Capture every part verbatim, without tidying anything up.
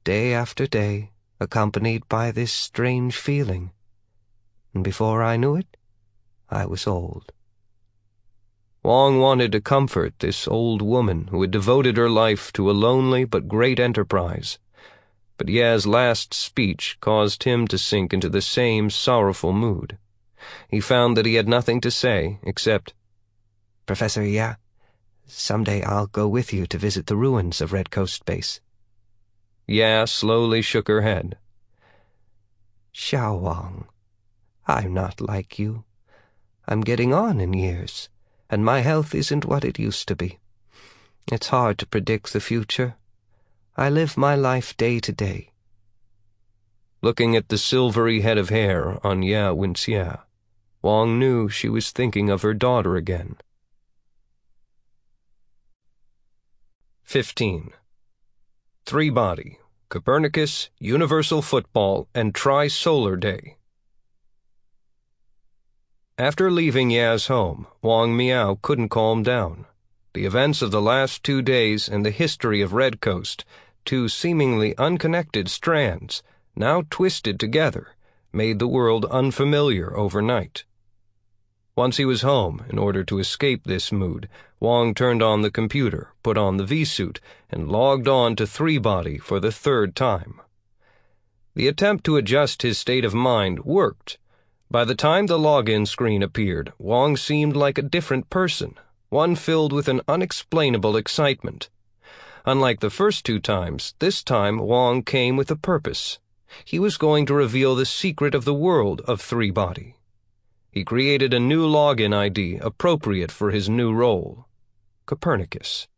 day after day, accompanied by this strange feeling. And before I knew it, I was old. Wang wanted to comfort this old woman who had devoted her life to a lonely but great enterprise. But Ye's last speech caused him to sink into the same sorrowful mood. He found that he had nothing to say except, "Professor Ye, someday I'll go with you to visit the ruins of Red Coast Base." Ye slowly shook her head. "Xiao Wang, I'm not like you. I'm getting on in years, and my health isn't what it used to be. It's hard to predict the future. I live my life day to day." Looking at the silvery head of hair on Ye Wenxie, Wang knew she was thinking of her daughter again. fifteen. Three-Body, Copernicus, Universal Football, and Tri-Solar Day. After leaving Ye's home, Wang Miao couldn't calm down. The events of the last two days and the history of Red Coast, two seemingly unconnected strands, now twisted together, made the world unfamiliar overnight. Once he was home, in order to escape this mood, Wang turned on the computer, put on the V-suit, and logged on to Three-Body for the third time. The attempt to adjust his state of mind worked. By the time the login screen appeared, Wang seemed like a different person, one filled with an unexplainable excitement. Unlike the first two times, this time Wang came with a purpose. He was going to reveal the secret of the world of Three-Body. He created a new login I D appropriate for his new role, Copernicus.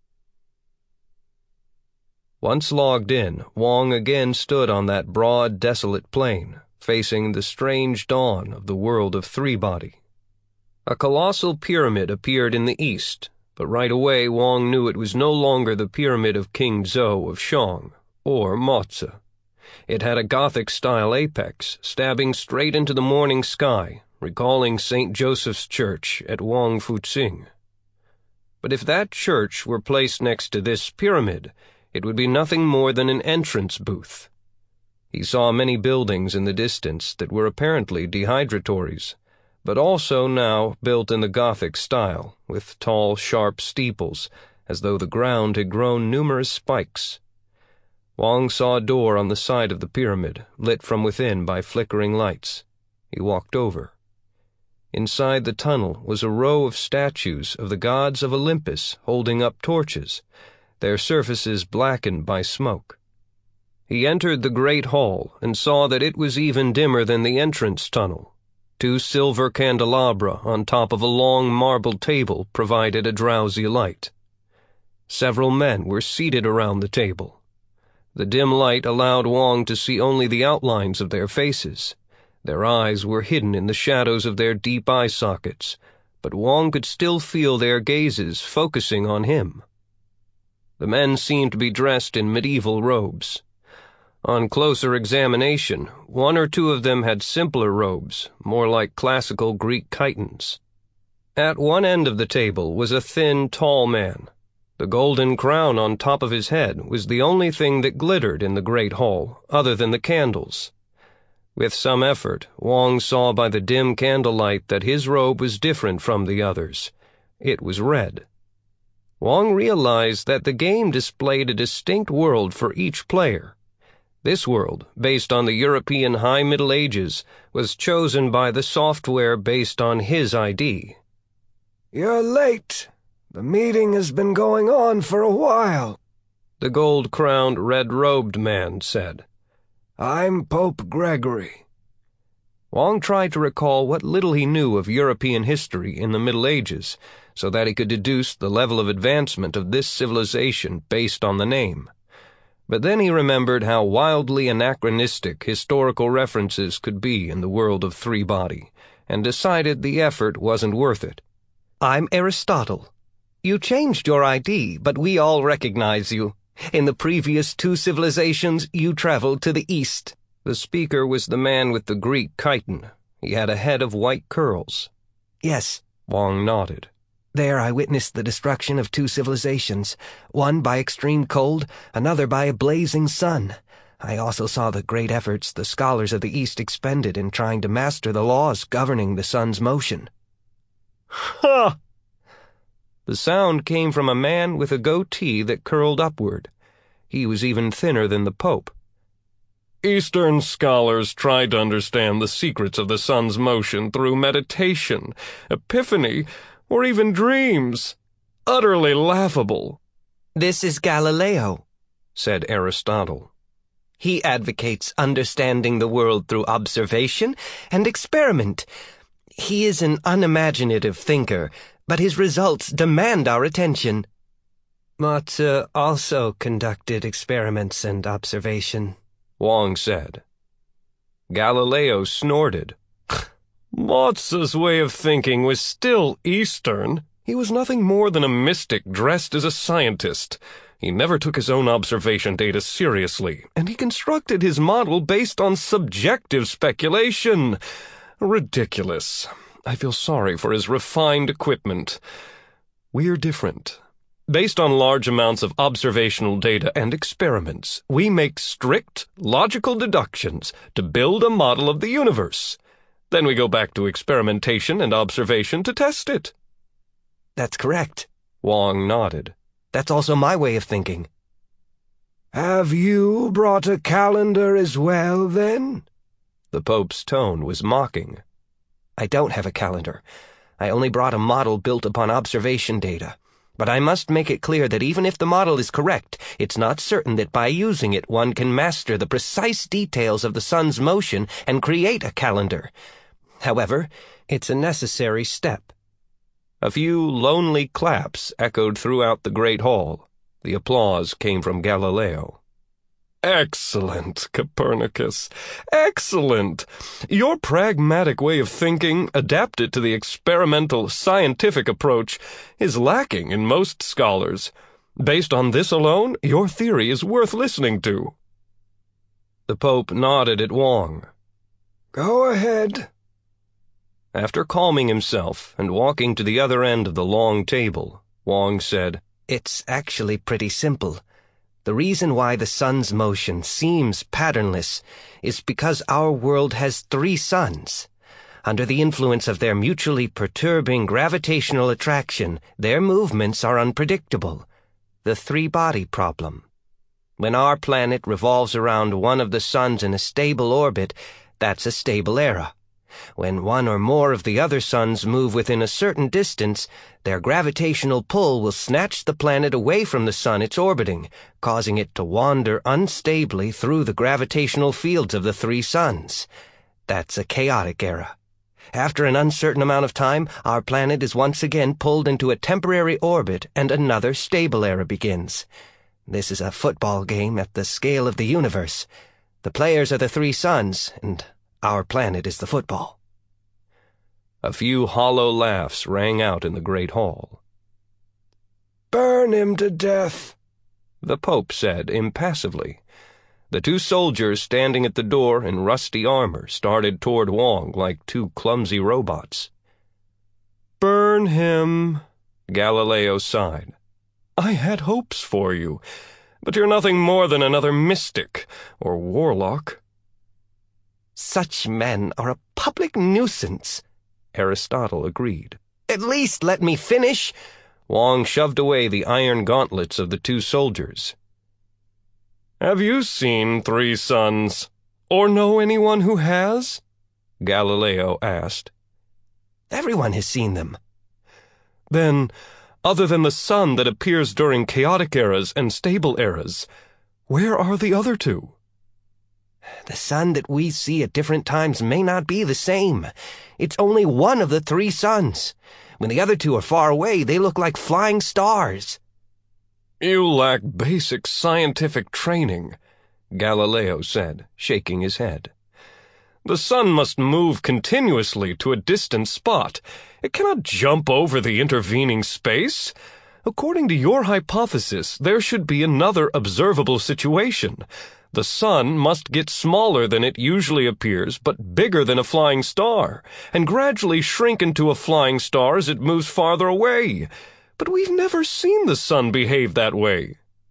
Once logged in, Wang again stood on that broad, desolate plain, facing the strange dawn of the world of Three-Body. A colossal pyramid appeared in the east, but right away Wang knew it was no longer the pyramid of King Zhou of Xiong, or Mozi. It had a Gothic-style apex, stabbing straight into the morning sky, recalling Saint Joseph's Church at Wangfuzing. But if that church were placed next to this pyramid, it would be nothing more than an entrance booth. He saw many buildings in the distance that were apparently dehydratories, but also now built in the Gothic style, with tall, sharp steeples, as though the ground had grown numerous spikes. Wang saw a door on the side of the pyramid, lit from within by flickering lights. He walked over. Inside the tunnel was a row of statues of the gods of Olympus holding up torches, their surfaces blackened by smoke. He entered the great hall and saw that it was even dimmer than the entrance tunnel. Two silver candelabra on top of a long marble table provided a drowsy light. Several men were seated around the table. The dim light allowed Wang to see only the outlines of their faces. Their eyes were hidden in the shadows of their deep eye sockets, but Wang could still feel their gazes focusing on him. The men seemed to be dressed in medieval robes. On closer examination, one or two of them had simpler robes, more like classical Greek chitons. At one end of the table was a thin, tall man. The golden crown on top of his head was the only thing that glittered in the great hall, other than the candles. With some effort, Wang saw by the dim candlelight that his robe was different from the others. It was red. Wang realized that the game displayed a distinct world for each player. This world, based on the European High Middle Ages, was chosen by the software based on his I D. "You're late. The meeting has been going on for a while," the gold-crowned, red-robed man said. "I'm Pope Gregory." Wang tried to recall what little he knew of European history in the Middle Ages, so that he could deduce the level of advancement of this civilization based on the name. But then he remembered how wildly anachronistic historical references could be in the world of Three-Body, and decided the effort wasn't worth it. "I'm Aristotle. You changed your I D, but we all recognize you. In the previous two civilizations, you traveled to the east." The speaker was the man with the Greek chiton. He had a head of white curls. "Yes." Wang nodded. "There I witnessed the destruction of two civilizations, one by extreme cold, another by a blazing sun. I also saw the great efforts the scholars of the East expended in trying to master the laws governing the sun's motion. Ha! The sound came from a man with a goatee that curled upward. He was even thinner than the Pope. Eastern scholars tried to understand the secrets of the sun's motion through meditation, epiphany, or even dreams. Utterly laughable. This is Galileo, said Aristotle. He advocates understanding the world through observation and experiment. He is an unimaginative thinker, but his results demand our attention. Motze also conducted experiments and observation, Wang said. Galileo snorted. Motze's way of thinking was still Eastern. He was nothing more than a mystic dressed as a scientist. He never took his own observation data seriously, and he constructed his model based on subjective speculation. Ridiculous. I feel sorry for his refined equipment. We're different. Based on large amounts of observational data and experiments, we make strict, logical deductions to build a model of the universe. Then we go back to experimentation and observation to test it. That's correct. Wang nodded. That's also my way of thinking. Have you brought a calendar as well, then? The Pope's tone was mocking. I don't have a calendar. I only brought a model built upon observation data. But I must make it clear that even if the model is correct, it's not certain that by using it one can master the precise details of the sun's motion and create a calendar. However, it's a necessary step. A few lonely claps echoed throughout the great hall. The applause came from Galileo. Excellent, Copernicus. Excellent. Your pragmatic way of thinking, adapted to the experimental scientific approach, is lacking in most scholars. Based on this alone, your theory is worth listening to. The Pope nodded at Wang. Go ahead. After calming himself and walking to the other end of the long table, Wang said, It's actually pretty simple. The reason why the sun's motion seems patternless is because our world has three suns. Under the influence of their mutually perturbing gravitational attraction, their movements are unpredictable. The three-body problem. When our planet revolves around one of the suns in a stable orbit, that's a stable era. When one or more of the other suns move within a certain distance, their gravitational pull will snatch the planet away from the sun it's orbiting, causing it to wander unstably through the gravitational fields of the three suns. That's a chaotic era. After an uncertain amount of time, our planet is once again pulled into a temporary orbit and another stable era begins. This is a football game at the scale of the universe. The players are the three suns, and our planet is the football. A few hollow laughs rang out in the great hall. Burn him to death, the Pope said impassively. The two soldiers standing at the door in rusty armor started toward Wang like two clumsy robots. Burn him, Galileo sighed. I had hopes for you, but you're nothing more than another mystic or warlock. Such men are a public nuisance, Aristotle agreed. At least let me finish. Wang shoved away the iron gauntlets of the two soldiers. Have you seen three suns, or know anyone who has? Galileo asked. Everyone has seen them. Then, other than the sun that appears during chaotic eras and stable eras, where are the other two? The sun that we see at different times may not be the same. It's only one of the three suns. When the other two are far away, they look like flying stars. You lack basic scientific training, Galileo said, shaking his head. The sun must move continuously to a distant spot. It cannot jump over the intervening space. According to your hypothesis, there should be another observable situation. The sun must get smaller than it usually appears, but bigger than a flying star, and gradually shrink into a flying star as it moves farther away. But we've never seen the sun behave that way.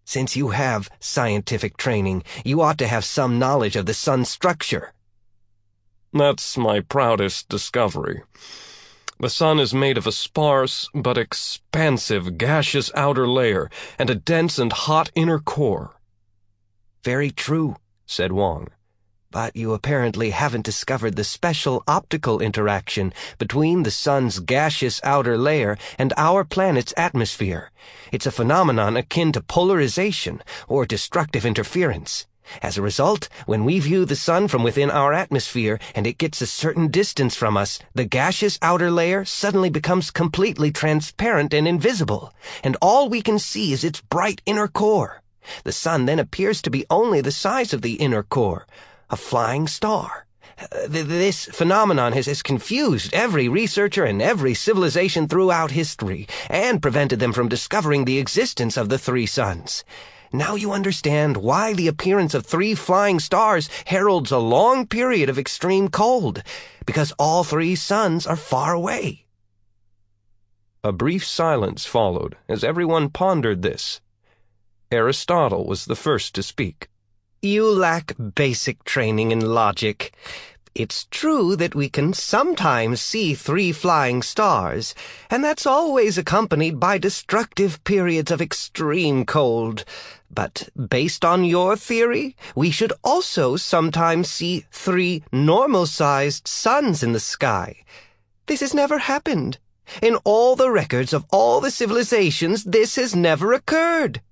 Since you have scientific training, you ought to have some knowledge of the sun's structure. That's my proudest discovery. The sun is made of a sparse but expansive gaseous outer layer and a dense and hot inner core. Very true, said Wang. But you apparently haven't discovered the special optical interaction between the sun's gaseous outer layer and our planet's atmosphere. It's a phenomenon akin to polarization or destructive interference. As a result, when we view the sun from within our atmosphere and it gets a certain distance from us, the gaseous outer layer suddenly becomes completely transparent and invisible, and all we can see is its bright inner core. The sun then appears to be only the size of the inner core, a flying star. Uh, th- this phenomenon has, has confused every researcher and every civilization throughout history, and prevented them from discovering the existence of the three suns. Now you understand why the appearance of three flying stars heralds a long period of extreme cold, because all three suns are far away. A brief silence followed as everyone pondered this. Aristotle was the first to speak. You lack basic training in logic. It's true that we can sometimes see three flying stars, and that's always accompanied by destructive periods of extreme cold. But based on your theory, we should also sometimes see three normal-sized suns in the sky. This has never happened. In all the records of all the civilizations, this has never occurred.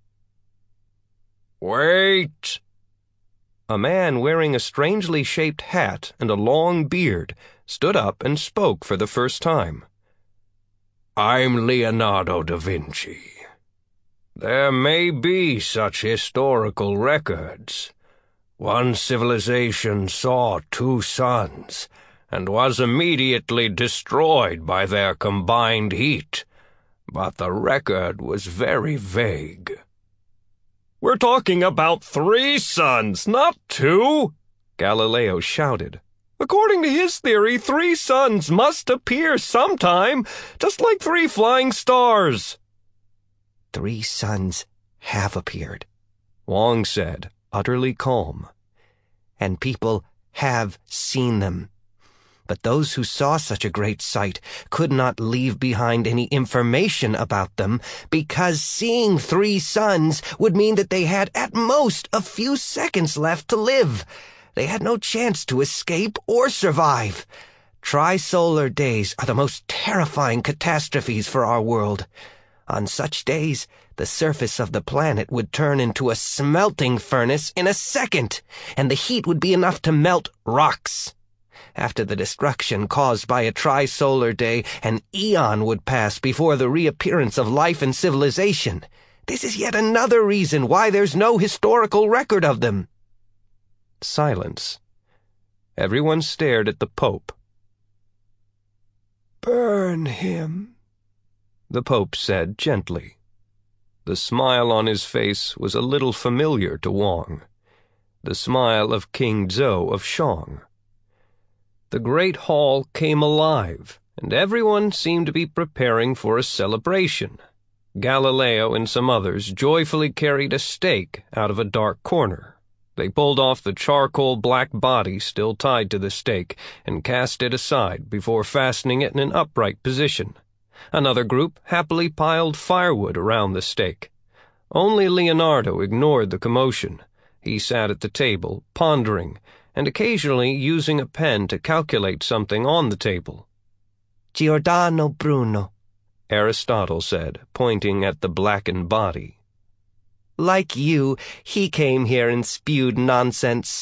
Wait! A man wearing a strangely shaped hat and a long beard stood up and spoke for the first time. I'm Leonardo da Vinci. There may be such historical records. One civilization saw two suns and was immediately destroyed by their combined heat, but the record was very vague. We're talking about three suns, not two, Galileo shouted. According to his theory, three suns must appear sometime, just like three flying stars. Three suns have appeared, Wang said, utterly calm. And people have seen them. But those who saw such a great sight could not leave behind any information about them, because seeing three suns would mean that they had at most a few seconds left to live. They had no chance to escape or survive. Trisolar days are the most terrifying catastrophes for our world. On such days, the surface of the planet would turn into a smelting furnace in a second, and the heat would be enough to melt rocks. After the destruction caused by a trisolar day, an eon would pass before the reappearance of life and civilization. This is yet another reason why there's no historical record of them. Silence. Everyone stared at the Pope. Burn him, the Pope said gently. The smile on his face was a little familiar to Wang. The smile of King Zhou of Shang. The great hall came alive, and everyone seemed to be preparing for a celebration. Galileo and some others joyfully carried a stake out of a dark corner. They pulled off the charcoal black body still tied to the stake and cast it aside before fastening it in an upright position. Another group happily piled firewood around the stake. Only Leonardo ignored the commotion. He sat at the table, pondering, and occasionally using a pen to calculate something on the table. Giordano Bruno, Aristotle said, pointing at the blackened body. Like you, he came here and spewed nonsense.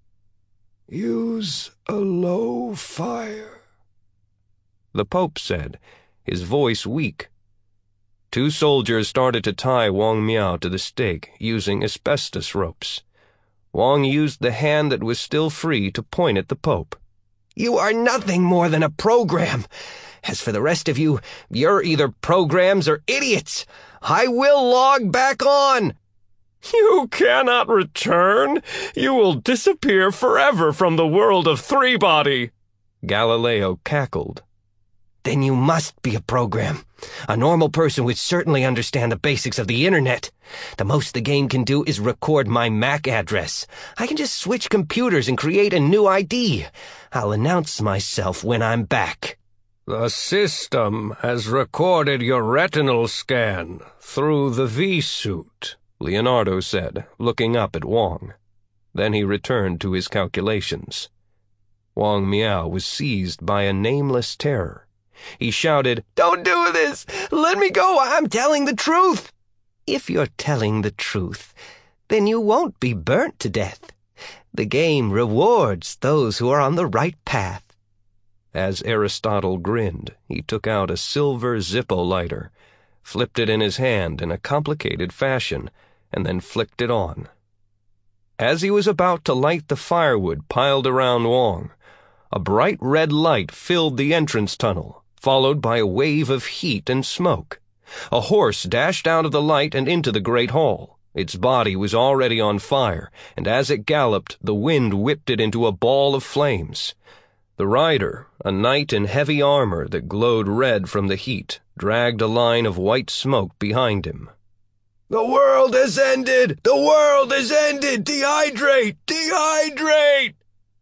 Use a low fire, the Pope said, his voice weak. Two soldiers started to tie Wang Miao to the stake using asbestos ropes. Wang used the hand that was still free to point at the Pope. You are nothing more than a program. As for the rest of you, you're either programs or idiots. I will log back on. You cannot return. You will disappear forever from the world of Three-Body, Galileo cackled. Then you must be a program. A normal person would certainly understand the basics of the internet. The most the game can do is record my M A C address. I can just switch computers and create a new I D. I'll announce myself when I'm back. The system has recorded your retinal scan through the V-suit, Leonardo said, looking up at Wong. Then he returned to his calculations. Wang Miao was seized by a nameless terror. He shouted, "Don't do this! Let me go! I'm telling the truth!" If you're telling the truth, then you won't be burnt to death. The game rewards those who are on the right path. As Aristotle grinned, he took out a silver Zippo lighter, flipped it in his hand in a complicated fashion, and then flicked it on. As he was about to light the firewood piled around Wong, a bright red light filled the entrance tunnel, followed by a wave of heat and smoke. A horse dashed out of the light and into the great hall. Its body was already on fire, and as it galloped, the wind whipped it into a ball of flames. The rider, a knight in heavy armor that glowed red from the heat, dragged a line of white smoke behind him. "The world has ended! The world has ended! Dehydrate! Dehydrate!"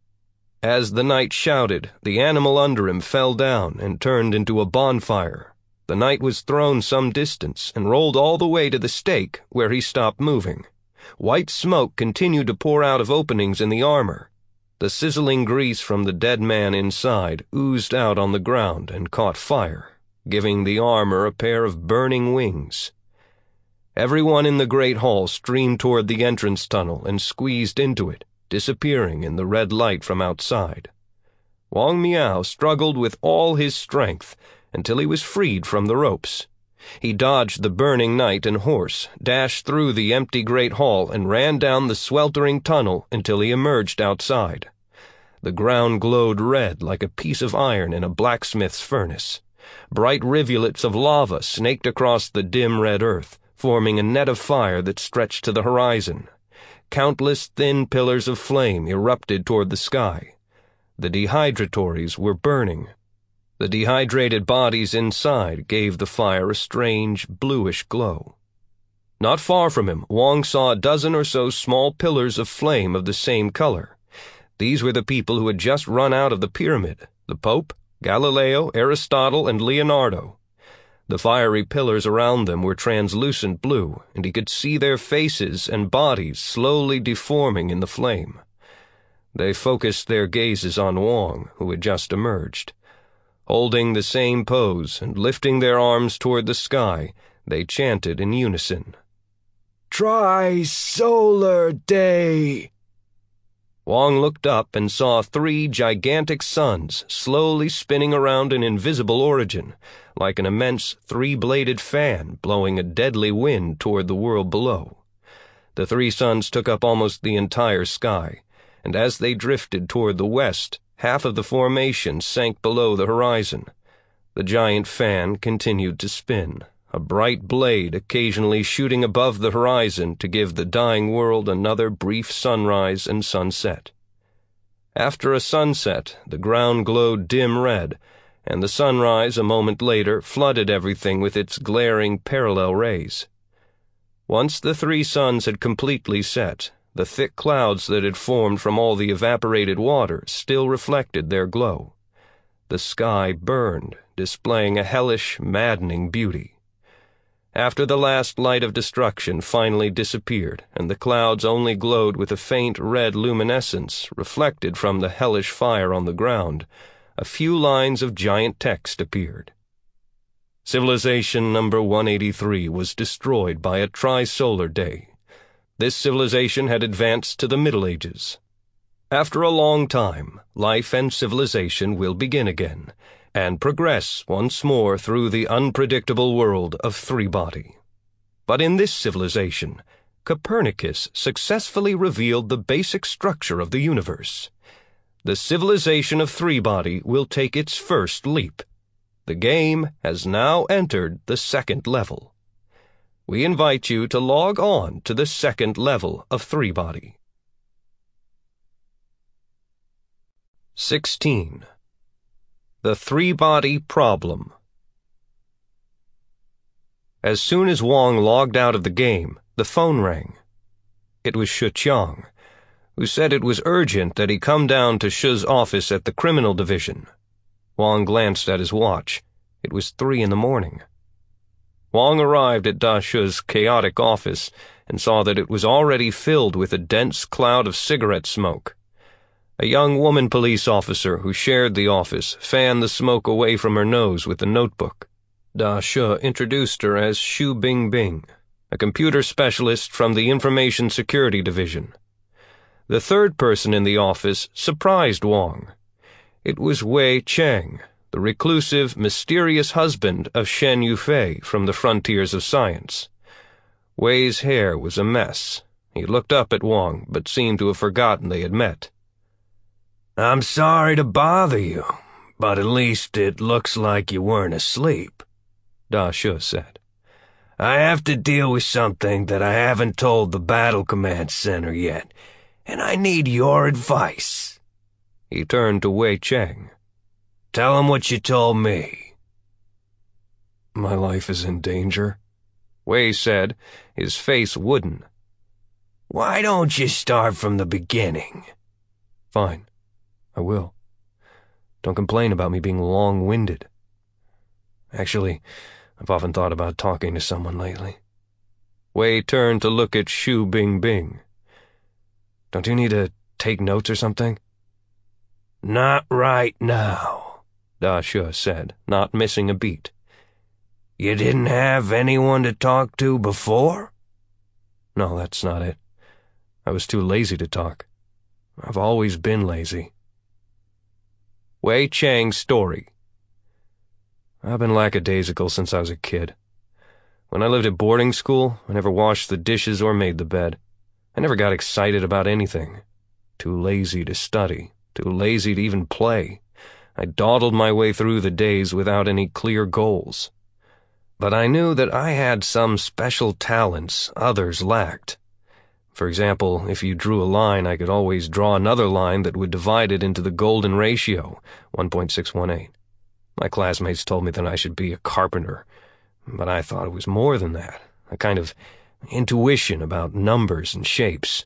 As the knight shouted, the animal under him fell down and turned into a bonfire. The knight was thrown some distance and rolled all the way to the stake, where he stopped moving. White smoke continued to pour out of openings in the armor. The sizzling grease from the dead man inside oozed out on the ground and caught fire, giving the armor a pair of burning wings. Everyone in the great hall streamed toward the entrance tunnel and squeezed into it, disappearing in the red light from outside. Wang Miao struggled with all his strength until he was freed from the ropes. He dodged the burning knight and horse, dashed through the empty great hall, and ran down the sweltering tunnel until he emerged outside. The ground glowed red like a piece of iron in a blacksmith's furnace. Bright rivulets of lava snaked across the dim red earth, forming a net of fire that stretched to the horizon. Countless thin pillars of flame erupted toward the sky. The dehydratories were burning. The dehydrated bodies inside gave the fire a strange, bluish glow. Not far from him, Wong saw a dozen or so small pillars of flame of the same color. These were the people who had just run out of the pyramid: the Pope, Galileo, Aristotle, and Leonardo. The fiery pillars around them were translucent blue, and he could see their faces and bodies slowly deforming in the flame. They focused their gazes on Wong, who had just emerged. Holding the same pose and lifting their arms toward the sky, they chanted in unison, "Tri-Solar Day!" Wong looked up and saw three gigantic suns slowly spinning around an invisible origin, like an immense three-bladed fan blowing a deadly wind toward the world below. The three suns took up almost the entire sky, and as they drifted toward the west, half of the formation sank below the horizon. The giant fan continued to spin, a bright blade occasionally shooting above the horizon to give the dying world another brief sunrise and sunset. After a sunset, the ground glowed dim red, and the sunrise a moment later flooded everything with its glaring parallel rays. Once the three suns had completely set, the thick clouds that had formed from all the evaporated water still reflected their glow. The sky burned, displaying a hellish, maddening beauty. After the last light of destruction finally disappeared, and the clouds only glowed with a faint red luminescence reflected from the hellish fire on the ground, a few lines of giant text appeared. Civilization number one eighty-three was destroyed by a tri-solar day. This civilization had advanced to the Middle Ages. After a long time, life and civilization will begin again, and progress once more through the unpredictable world of Three-Body. But in this civilization, Copernicus successfully revealed the basic structure of the universe. The civilization of Three-Body will take its first leap. The game has now entered the second level. We invite you to log on to the second level of Three-Body. sixteen. The Three-Body Problem. As soon as Wong logged out of the game, the phone rang. It was Shi Qiang, who said it was urgent that he come down to Shi's office at the criminal division. Wong glanced at his watch. It was three in the morning. Wong arrived at Da Shi's chaotic office and saw that it was already filled with a dense cloud of cigarette smoke. A young woman police officer who shared the office fanned the smoke away from her nose with a notebook. Da Shi introduced her as Xu Bingbing, a computer specialist from the Information Security Division. The third person in the office surprised Wong. It was Wei Cheng, the reclusive, mysterious husband of Shen Yufei from the Frontiers of Science. Wei's hair was a mess. He looked up at Wong, but seemed to have forgotten they had met. "I'm sorry to bother you, but at least it looks like you weren't asleep," Da Shi said. "I have to deal with something that I haven't told the Battle Command Center yet, and I need your advice." He turned to Wei Cheng. "Tell him what you told me." "My life is in danger," Wei said, his face wooden. "Why don't you start from the beginning?" "Fine. I will. Don't complain about me being long-winded. Actually, I've often thought about talking to someone lately." Wei turned to look at Xu Bingbing. "Don't you need to take notes or something?" "Not right now," Da Shi said, not missing a beat. "You didn't have anyone to talk to before?" "No, that's not it. I was too lazy to talk. I've always been lazy." Wei Cheng's story. "I've been lackadaisical since I was a kid. When I lived at boarding school, I never washed the dishes or made the bed. I never got excited about anything. Too lazy to study, too lazy to even play. I dawdled my way through the days without any clear goals. But I knew that I had some special talents others lacked. For example, if you drew a line, I could always draw another line that would divide it into the golden ratio, one point six one eight. My classmates told me that I should be a carpenter, but I thought it was more than that, a kind of intuition about numbers and shapes.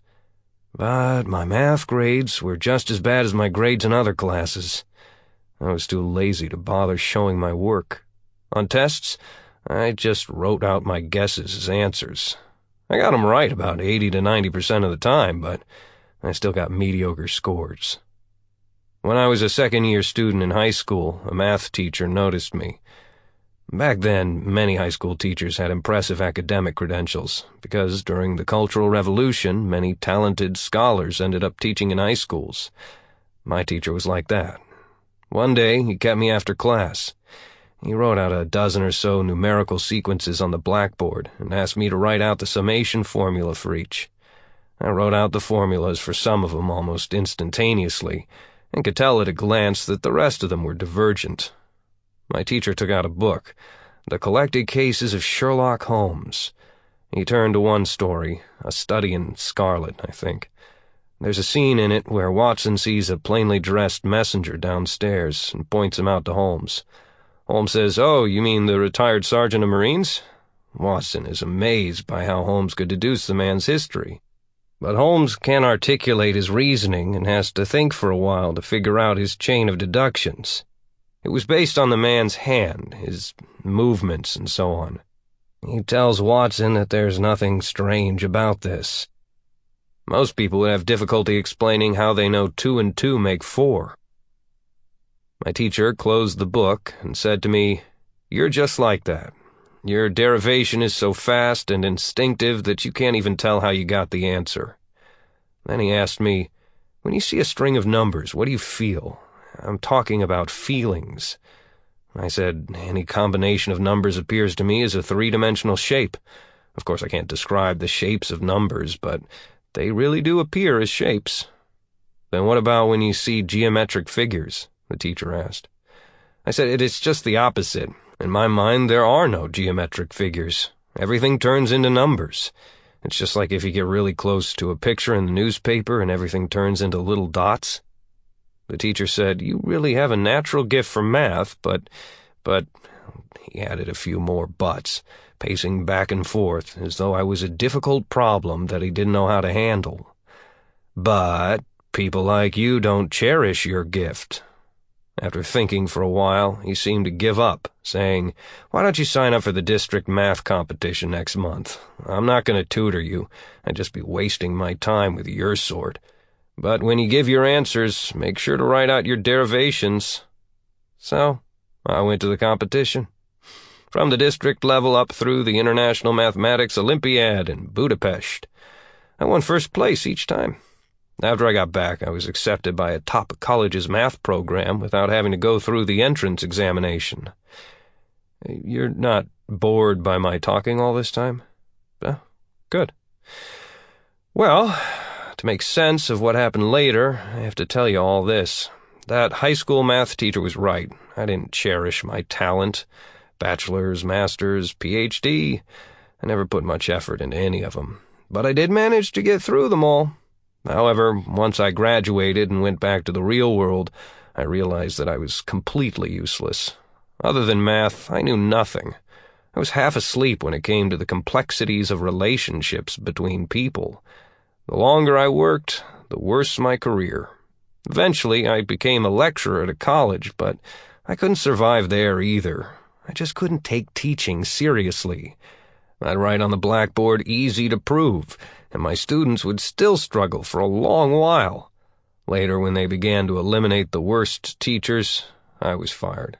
But my math grades were just as bad as my grades in other classes. I was too lazy to bother showing my work. On tests, I just wrote out my guesses as answers. I got them right about eighty to ninety percent of the time, but I still got mediocre scores. When I was a second-year student in high school, a math teacher noticed me. Back then, many high school teachers had impressive academic credentials, because during the Cultural Revolution, many talented scholars ended up teaching in high schools. My teacher was like that. One day, he kept me after class. He wrote out a dozen or so numerical sequences on the blackboard and asked me to write out the summation formula for each. I wrote out the formulas for some of them almost instantaneously, and could tell at a glance that the rest of them were divergent. My teacher took out a book, The Collected Cases of Sherlock Holmes. He turned to one story, A Study in Scarlet, I think. There's a scene in it where Watson sees a plainly dressed messenger downstairs and points him out to Holmes. Holmes says, "Oh, you mean the retired sergeant of Marines?" Watson is amazed by how Holmes could deduce the man's history. But Holmes can't articulate his reasoning and has to think for a while to figure out his chain of deductions. It was based on the man's hand, his movements, and so on. He tells Watson that there's nothing strange about this. Most people would have difficulty explaining how they know two and two make four. My teacher closed the book and said to me, "You're just like that. Your derivation is so fast and instinctive that you can't even tell how you got the answer." Then he asked me, "When you see a string of numbers, what do you feel?" "I'm talking about feelings." I said, "Any combination of numbers appears to me as a three-dimensional shape. Of course, I can't describe the shapes of numbers, but they really do appear as shapes." "Then what about when you see geometric figures?" the teacher asked. I said, "It is just the opposite. In my mind, there are no geometric figures. Everything turns into numbers. It's just like if you get really close to a picture in the newspaper and everything turns into little dots." The teacher said, "You really have a natural gift for math, but, but," he added a few more buts, pacing back and forth as though I was a difficult problem that he didn't know how to handle. "But people like you don't cherish your gift." After thinking for a while, he seemed to give up, saying, "Why don't you sign up for the district math competition next month? I'm not going to tutor you. I'd just be wasting my time with your sort. But when you give your answers, make sure to write out your derivations." So, I went to the competition. From the district level up through the International Mathematics Olympiad in Budapest. I won first place each time. After I got back, I was accepted by a top college's math program without having to go through the entrance examination. You're not bored by my talking all this time? Uh, good. Well, to make sense of what happened later, I have to tell you all this. That high school math teacher was right. I didn't cherish my talent. Bachelor's, master's, P H D. I never put much effort into any of them. But I did manage to get through them all. However, once I graduated and went back to the real world, I realized that I was completely useless. Other than math, I knew nothing. I was half asleep when it came to the complexities of relationships between people. The longer I worked, the worse my career. Eventually, I became a lecturer at a college, but I couldn't survive there either. I just couldn't take teaching seriously. I'd write on the blackboard "easy to prove," and my students would still struggle for a long while. Later, when they began to eliminate the worst teachers, I was fired.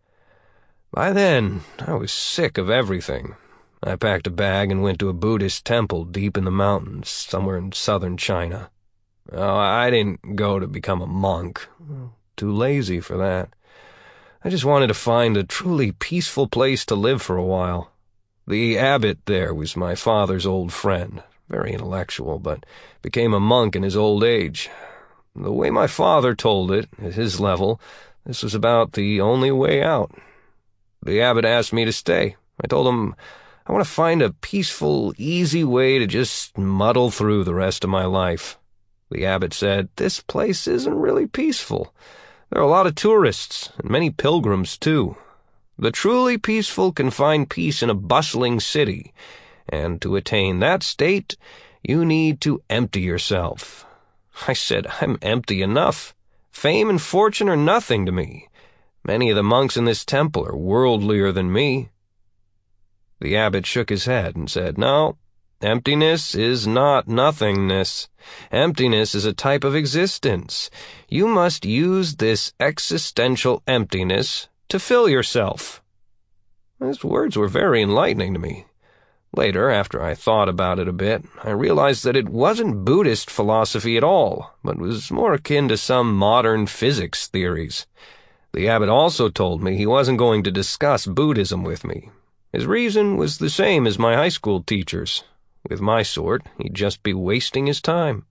By then, I was sick of everything. I packed a bag and went to a Buddhist temple deep in the mountains, somewhere in southern China. Oh, I didn't go to become a monk. Too lazy for that. I just wanted to find a truly peaceful place to live for a while. The abbot there was my father's old friend, very intellectual, but became a monk in his old age. The way my father told it, at his level, this was about the only way out. The abbot asked me to stay. I told him I want to find a peaceful, easy way to just muddle through the rest of my life. The abbot said, "This place isn't really peaceful. There are a lot of tourists, and many pilgrims, too. The truly peaceful can find peace in a bustling city, and to attain that state, you need to empty yourself." I said, "I'm empty enough. Fame and fortune are nothing to me. Many of the monks in this temple are worldlier than me." The abbot shook his head and said, "No, emptiness is not nothingness. Emptiness is a type of existence. You must use this existential emptiness to fill yourself." His words were very enlightening to me. Later, after I thought about it a bit, I realized that it wasn't Buddhist philosophy at all, but was more akin to some modern physics theories. The abbot also told me he wasn't going to discuss Buddhism with me. His reason was the same as my high school teachers. With my sort, he'd just be wasting his time.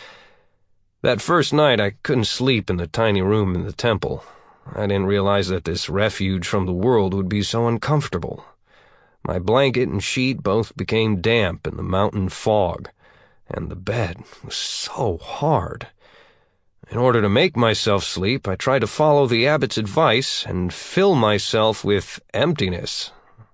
That first night, I couldn't sleep in the tiny room in the temple. I didn't realize that this refuge from the world would be so uncomfortable. My blanket and sheet both became damp in the mountain fog, and the bed was so hard. In order to make myself sleep, I tried to follow the abbot's advice and fill myself with emptiness.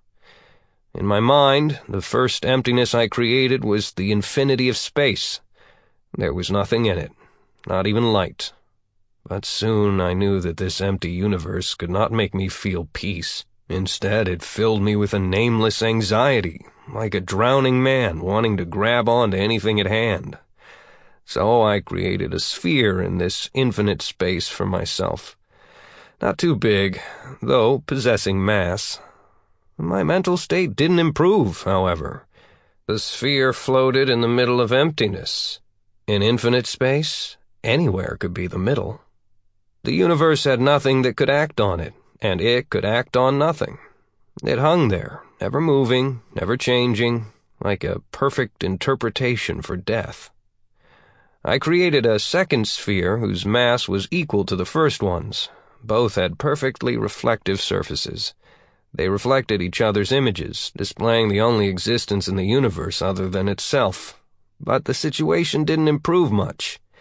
In my mind, the first emptiness I created was the infinity of space. There was nothing in it, not even light. But soon I knew that this empty universe could not make me feel peace. Instead, it filled me with a nameless anxiety, like a drowning man wanting to grab onto anything at hand. So I created a sphere in this infinite space for myself. Not too big, though possessing mass. My mental state didn't improve, however. The sphere floated in the middle of emptiness. In infinite space, anywhere could be the middle. The universe had nothing that could act on it, and it could act on nothing. It hung there, never moving, never changing, like a perfect interpretation for death. I created a second sphere whose mass was equal to the first one's. Both had perfectly reflective surfaces. They reflected each other's images, displaying the only existence in the universe other than itself. But the situation didn't improve much.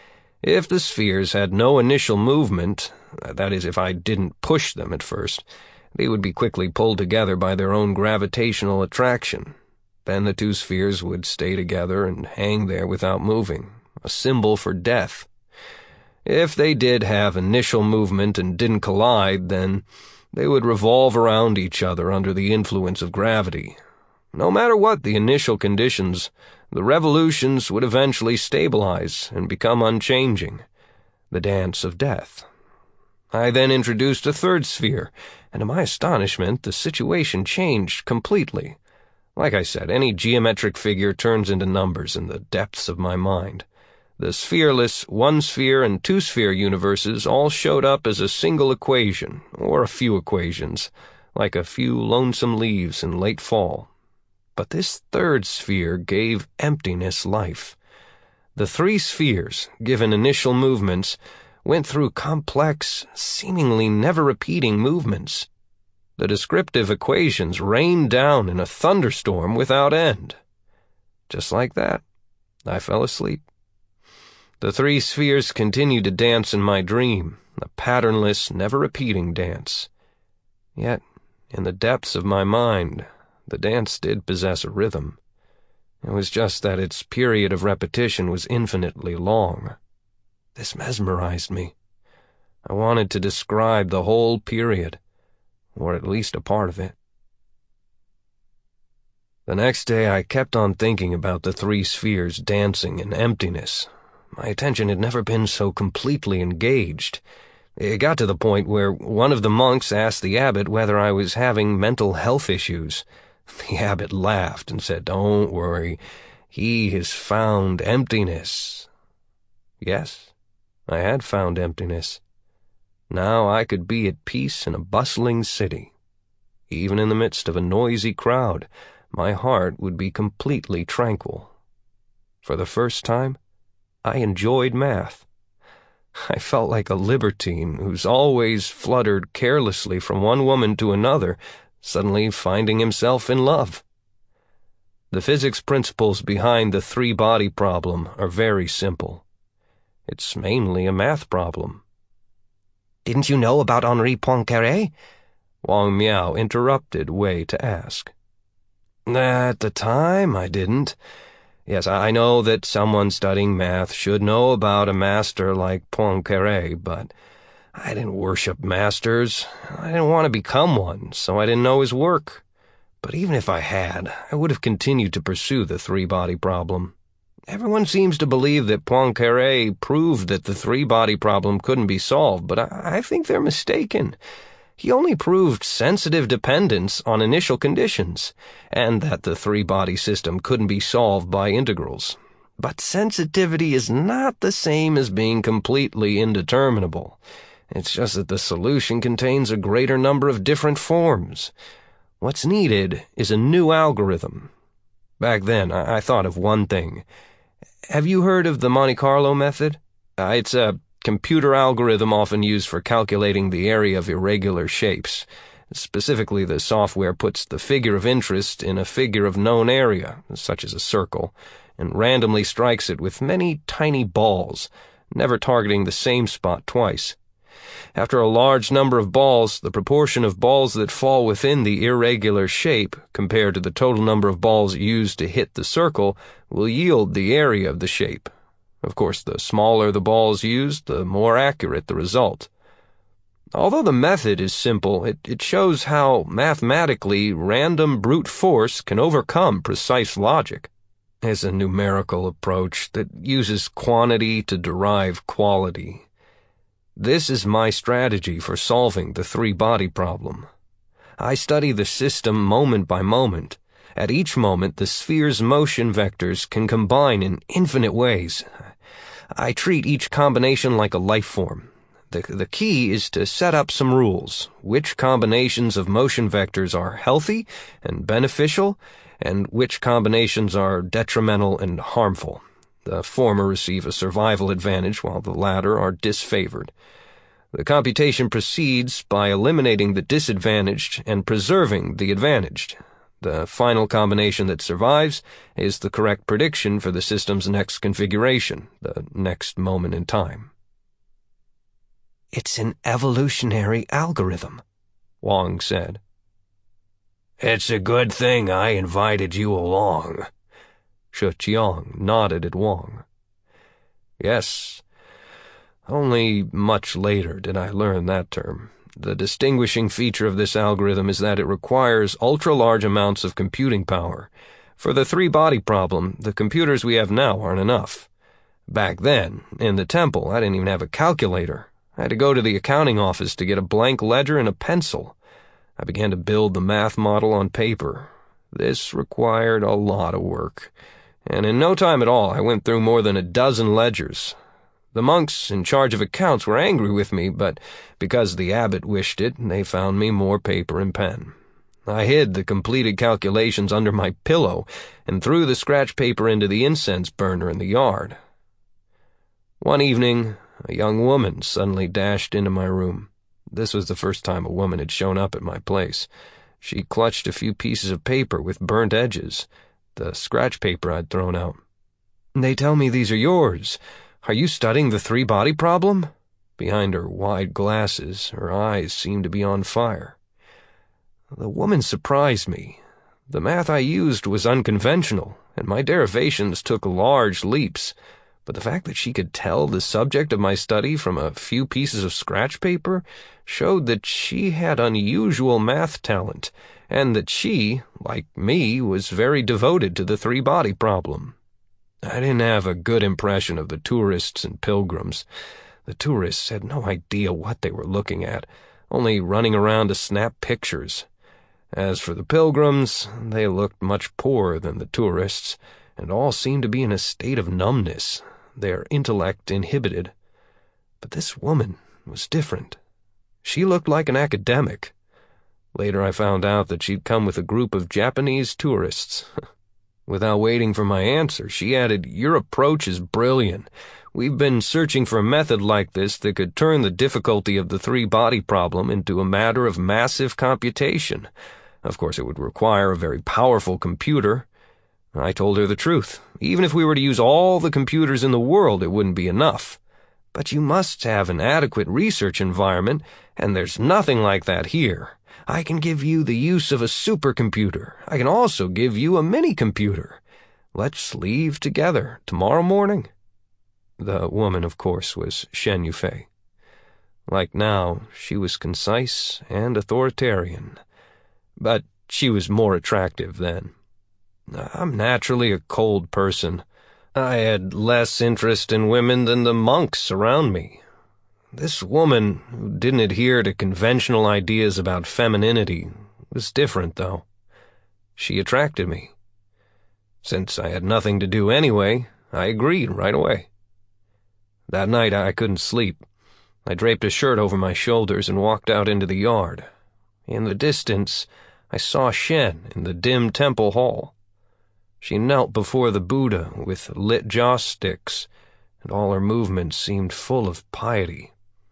If the spheres had no initial movement, that is, if I didn't push them at first, they would be quickly pulled together by their own gravitational attraction. Then the two spheres would stay together and hang there without moving, a symbol for death. If they did have initial movement and didn't collide, then they would revolve around each other under the influence of gravity. No matter what the initial conditions, the revolutions would eventually stabilize and become unchanging, the dance of death. I then introduced a third sphere, and to my astonishment, the situation changed completely. Like I said, any geometric figure turns into numbers in the depths of my mind. The sphereless one-sphere and two-sphere universes all showed up as a single equation, or a few equations, like a few lonesome leaves in late fall. But this third sphere gave emptiness life. The three spheres, given initial movements, went through complex, seemingly never-repeating movements. The descriptive equations rained down in a thunderstorm without end. Just like that, I fell asleep. The three spheres continued to dance in my dream, a patternless, never-repeating dance. Yet, in the depths of my mind, the dance did possess a rhythm. It was just that its period of repetition was infinitely long. This mesmerized me. I wanted to describe the whole period, or at least a part of it. The next day I kept on thinking about the three spheres dancing in emptiness. My attention had never been so completely engaged. It got to the point where one of the monks asked the abbot whether I was having mental health issues. The abbot laughed and said, "Don't worry, he has found emptiness." Yes, I had found emptiness. Now I could be at peace in a bustling city. Even in the midst of a noisy crowd, my heart would be completely tranquil. For the first time, I enjoyed math. I felt like a libertine who's always fluttered carelessly from one woman to another, suddenly finding himself in love. The physics principles behind the three-body problem are very simple. It's mainly a math problem. Didn't you know about Henri Poincaré? Wang Miao interrupted Wei to ask. At the time, I didn't. Yes, I know that someone studying math should know about a master like Poincaré, but I didn't worship masters. I didn't want to become one, so I didn't know his work. But even if I had, I would have continued to pursue the three-body problem. Everyone seems to believe that Poincaré proved that the three-body problem couldn't be solved, but I, I think they're mistaken. He only proved sensitive dependence on initial conditions, and that the three-body system couldn't be solved by integrals. But sensitivity is not the same as being completely indeterminable. It's just that the solution contains a greater number of different forms. What's needed is a new algorithm. Back then, I, I thought of one thing. Have you heard of the Monte Carlo method? Uh, it's a computer algorithm often used for calculating the area of irregular shapes. Specifically, the software puts the figure of interest in a figure of known area, such as a circle, and randomly strikes it with many tiny balls, never targeting the same spot twice. After a large number of balls, the proportion of balls that fall within the irregular shape compared to the total number of balls used to hit the circle will yield the area of the shape. Of course, the smaller the balls used, the more accurate the result. Although the method is simple, it, it shows how, mathematically, random brute force can overcome precise logic. It's a numerical approach that uses quantity to derive quality. This is my strategy for solving the three-body problem. I study the system moment by moment. At each moment, the sphere's motion vectors can combine in infinite ways. I treat each combination like a life form. The, the key is to set up some rules, which combinations of motion vectors are healthy and beneficial, and which combinations are detrimental and harmful. The former receive a survival advantage, while the latter are disfavored. The computation proceeds by eliminating the disadvantaged and preserving the advantaged. The final combination that survives is the correct prediction for the system's next configuration, the next moment in time. It's an evolutionary algorithm, Wong said. It's a good thing I invited you along. Shi nodded at Wong. Yes. Only much later did I learn that term. The distinguishing feature of this algorithm is that it requires ultra-large amounts of computing power. For the three-body problem, the computers we have now aren't enough. Back then, in the temple, I didn't even have a calculator. I had to go to the accounting office to get a blank ledger and a pencil. I began to build the math model on paper. This required a lot of work, and in no time at all I went through more than a dozen ledgers. The monks in charge of accounts were angry with me, but because the abbot wished it, they found me more paper and pen. I hid the completed calculations under my pillow and threw the scratch paper into the incense burner in the yard. One evening, a young woman suddenly dashed into my room. This was the first time a woman had shown up at my place. She clutched a few pieces of paper with burnt edges, the scratch paper I'd thrown out. "They tell me these are yours. Are you studying the three-body problem?" Behind her wide glasses, her eyes seemed to be on fire. The woman surprised me. The math I used was unconventional, and my derivations took large leaps, but the fact that she could tell the subject of my study from a few pieces of scratch paper showed that she had unusual math talent, and that she, like me, was very devoted to the three-body problem. I didn't have a good impression of the tourists and pilgrims. The tourists had no idea what they were looking at, only running around to snap pictures. As for the pilgrims, they looked much poorer than the tourists, and all seemed to be in a state of numbness, their intellect inhibited. But this woman was different. She looked like an academic. Later I found out that she'd come with a group of Japanese tourists. Without waiting for my answer, she added, "Your approach is brilliant. We've been searching for a method like this that could turn the difficulty of the three-body problem into a matter of massive computation. Of course, it would require a very powerful computer." I told her the truth. Even if we were to use all the computers in the world, it wouldn't be enough. "But you must have an adequate research environment, and there's nothing like that here. I can give you the use of a supercomputer. I can also give you a mini-computer. Let's leave together tomorrow morning." The woman, of course, was Shen Yufei. Like now, she was concise and authoritarian. But she was more attractive then. I'm naturally a cold person. I had less interest in women than the monks around me. This woman, who didn't adhere to conventional ideas about femininity, was different, though. She attracted me. Since I had nothing to do anyway, I agreed right away. That night I couldn't sleep. I draped a shirt over my shoulders and walked out into the yard. In the distance, I saw Shen in the dim temple hall. She knelt before the Buddha with lit joss sticks, and all her movements seemed full of piety.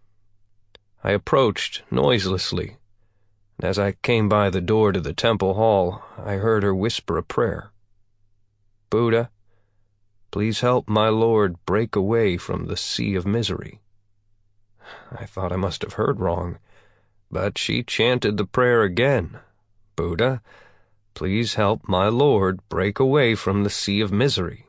I approached noiselessly, and as I came by the door to the temple hall, I heard her whisper a prayer. "Buddha, please help my Lord break away from the sea of misery." I thought I must have heard wrong, but she chanted the prayer again. "Buddha, please help my Lord break away from the sea of misery."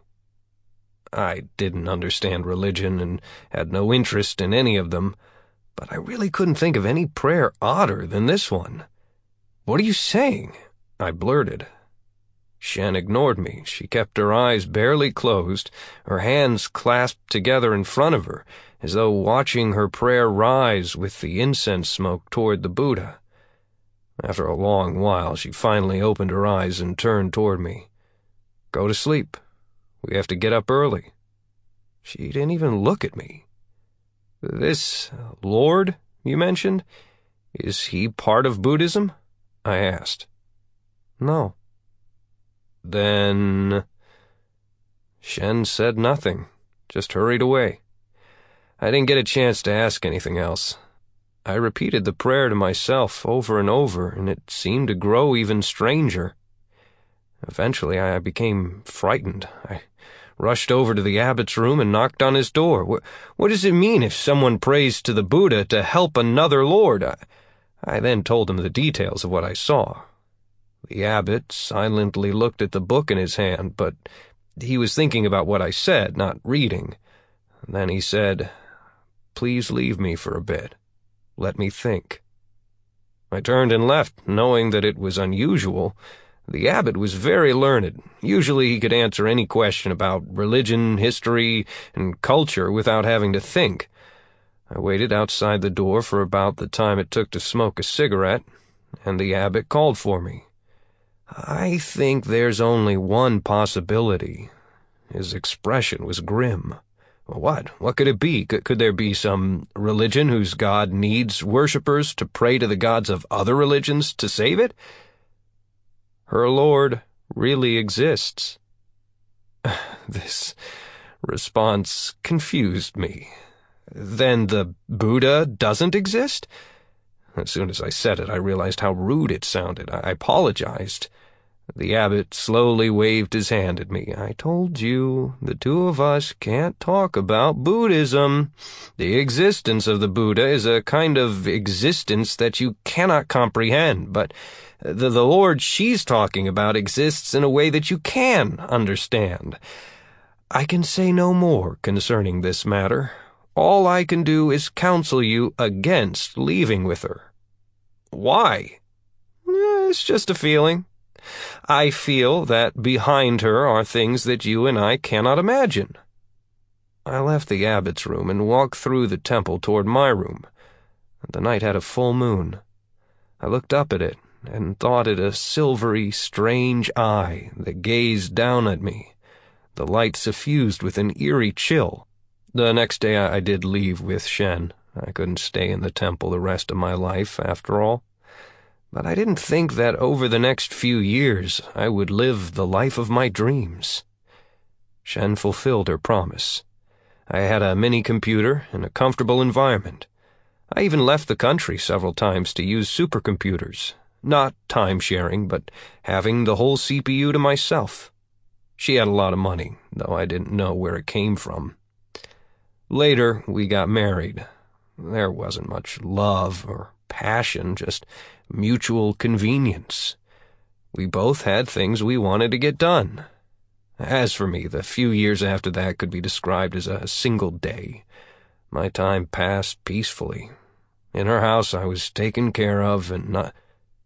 I didn't understand religion and had no interest in any of them, but I really couldn't think of any prayer odder than this one. "What are you saying?" I blurted. Shen ignored me. She kept her eyes barely closed, her hands clasped together in front of her, as though watching her prayer rise with the incense smoke toward the Buddha. After a long while, she finally opened her eyes and turned toward me. "Go to sleep. We have to get up early." She didn't even look at me. "This Lord you mentioned, is he part of Buddhism?" I asked. "No." "Then—" Shen said nothing, just hurried away. I didn't get a chance to ask anything else. I repeated the prayer to myself over and over, and it seemed to grow even stranger. Eventually, I became frightened. I rushed over to the abbot's room and knocked on his door. What, what does it mean if someone prays to the Buddha to help another lord? I, I then told him the details of what I saw. The abbot silently looked at the book in his hand, but he was thinking about what I said, not reading. And then he said, "Please leave me for a bit. Let me think." I turned and left, knowing that it was unusual. The abbot was very learned. Usually he could answer any question about religion, history, and culture without having to think. I waited outside the door for about the time it took to smoke a cigarette, and the abbot called for me. "I think there's only one possibility." His expression was grim. What? What could it be? Could, could there be some religion whose god needs worshippers to pray to the gods of other religions to save it? Her Lord really exists. This response confused me. Then the Buddha doesn't exist? As soon as I said it, I realized how rude it sounded. I apologized. The abbot slowly waved his hand at me. "I told you, the two of us can't talk about Buddhism. The existence of the Buddha is a kind of existence that you cannot comprehend, but the, the Lord she's talking about exists in a way that you can understand. I can say no more concerning this matter. All I can do is counsel you against leaving with her." "Why?" Eh, it's just a feeling. I feel that behind her are things that you and I cannot imagine." I left the abbot's room and walked through the temple toward my room. The night had a full moon. I looked up at it and thought it a silvery, strange eye that gazed down at me, the light suffused with an eerie chill. The next day I did leave with Shen. I couldn't stay in the temple the rest of my life, after all. But I didn't think that over the next few years I would live the life of my dreams. Shen fulfilled her promise. I had a mini-computer and a comfortable environment. I even left the country several times to use supercomputers, not time-sharing, but having the whole C P U to myself. She had a lot of money, though I didn't know where it came from. Later, we got married. There wasn't much love or passion, just mutual convenience. We both had things we wanted to get done. As for me, the few years after that could be described as a single day. My time passed peacefully. In her house I was taken care of and not...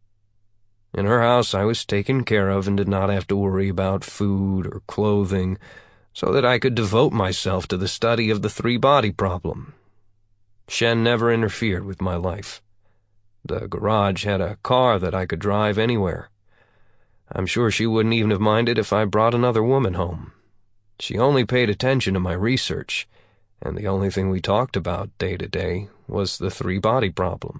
In her house I was taken care of and did not have to worry about food or clothing, so that I could devote myself to the study of the three-body problem. Shen never interfered with my life. The garage had a car that I could drive anywhere. I'm sure she wouldn't even have minded if I brought another woman home. She only paid attention to my research, and the only thing we talked about day to day was the three-body problem.